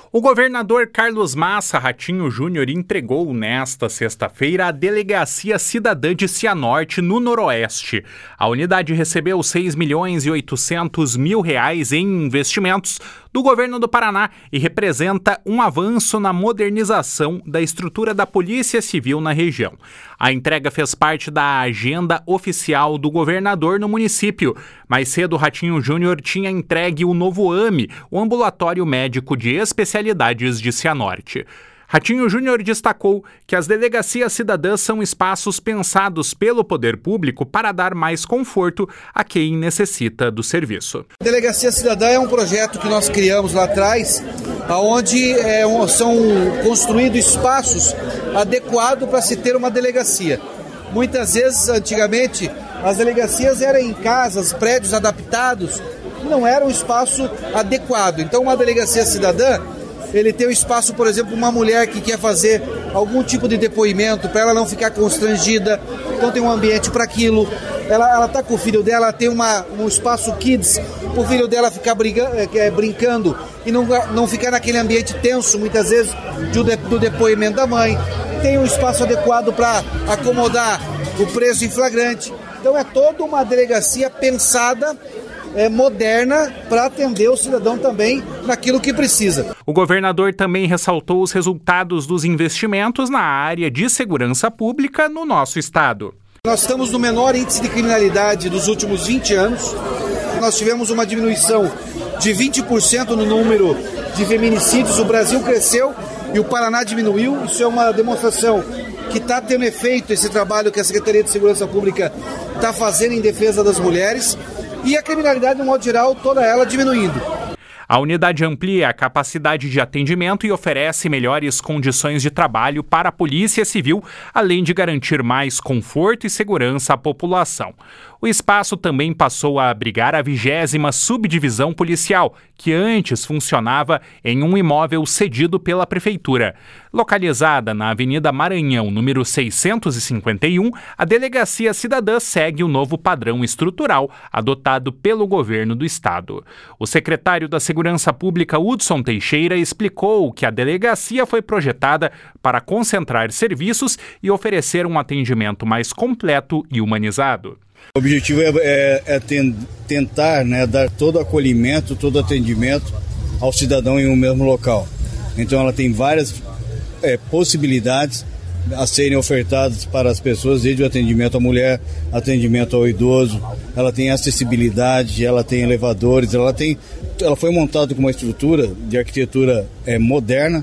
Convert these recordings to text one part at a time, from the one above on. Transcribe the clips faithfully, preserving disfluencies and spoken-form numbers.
O governador Carlos Massa Ratinho Júnior entregou nesta sexta-feira a Delegacia Cidadã de Cianorte, no Noroeste. A unidade recebeu seis milhões e oitocentos mil reais em investimentos do governo do Paraná e representa um avanço na modernização da estrutura da Polícia Civil na região. A entrega fez parte da agenda oficial do governador no município. Mais cedo, Ratinho Júnior tinha entregue o novo A M E, o Ambulatório Médico de Especialidades de Cianorte. Ratinho Júnior destacou que as delegacias cidadãs são espaços pensados pelo poder público para dar mais conforto a quem necessita do serviço. A Delegacia Cidadã é um projeto que nós criamos lá atrás, onde é, são construídos espaços adequados para se ter uma delegacia. Muitas vezes, antigamente, as delegacias eram em casas, prédios adaptados, não era um espaço adequado. Então, uma delegacia cidadã, ele tem um espaço, por exemplo, uma mulher que quer fazer algum tipo de depoimento para ela não ficar constrangida, então tem um ambiente para aquilo. Ela está com o filho dela, ela tem uma, um espaço kids para o filho dela ficar briga, é, brincando e não, não ficar naquele ambiente tenso, muitas vezes, do, de, do depoimento da mãe. Tem um espaço adequado para acomodar o preso em flagrante. Então é toda uma delegacia pensada, É, moderna, para atender o cidadão também naquilo que precisa. O governador também ressaltou os resultados dos investimentos na área de segurança pública no nosso estado. Nós estamos no menor índice de criminalidade dos últimos vinte anos. Nós tivemos uma diminuição de vinte por cento no número de feminicídios. O Brasil cresceu e o Paraná diminuiu. Isso é uma demonstração que está tendo efeito esse trabalho que a Secretaria de Segurança Pública está fazendo em defesa das mulheres. E a criminalidade, no modo geral, toda ela diminuindo. A unidade amplia a capacidade de atendimento e oferece melhores condições de trabalho para a Polícia Civil, além de garantir mais conforto e segurança à população. O espaço também passou a abrigar a vigésima Subdivisão Policial, que antes funcionava em um imóvel cedido pela Prefeitura. Localizada na Avenida Maranhão, número seiscentos e cinquenta e um, a Delegacia Cidadã segue o novo padrão estrutural adotado pelo governo do estado. O secretário da Segurança Pública, Hudson Teixeira, explicou que a delegacia foi projetada para concentrar serviços e oferecer um atendimento mais completo e humanizado. O objetivo é, é, é ten, tentar né, dar todo acolhimento, todo atendimento ao cidadão em um mesmo local. Então ela tem várias é, possibilidades a serem ofertadas para as pessoas, desde o atendimento à mulher, atendimento ao idoso. Ela tem acessibilidade, ela tem elevadores, ela, tem, ela foi montada com uma estrutura de arquitetura é, moderna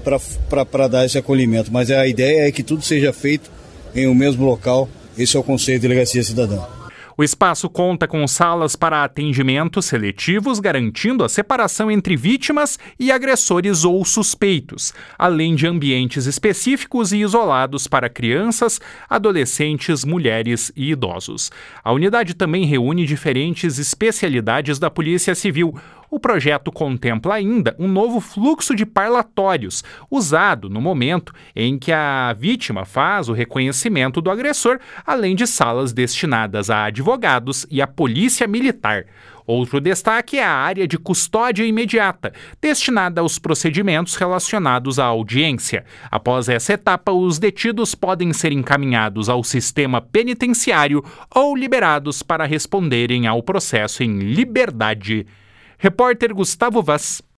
para dar esse acolhimento. Mas a ideia é que tudo seja feito em um mesmo local. Esse é o conceito de Delegacia Cidadã. O espaço conta com salas para atendimentos seletivos, garantindo a separação entre vítimas e agressores ou suspeitos, além de ambientes específicos e isolados para crianças, adolescentes, mulheres e idosos. A unidade também reúne diferentes especialidades da Polícia Civil. O projeto contempla ainda um novo fluxo de parlatórios, usado no momento em que a vítima faz o reconhecimento do agressor, além de salas destinadas a advogados e a polícia militar. Outro destaque é a área de custódia imediata, destinada aos procedimentos relacionados à audiência. Após essa etapa, os detidos podem ser encaminhados ao sistema penitenciário ou liberados para responderem ao processo em liberdade. Repórter Gustavo Vaz.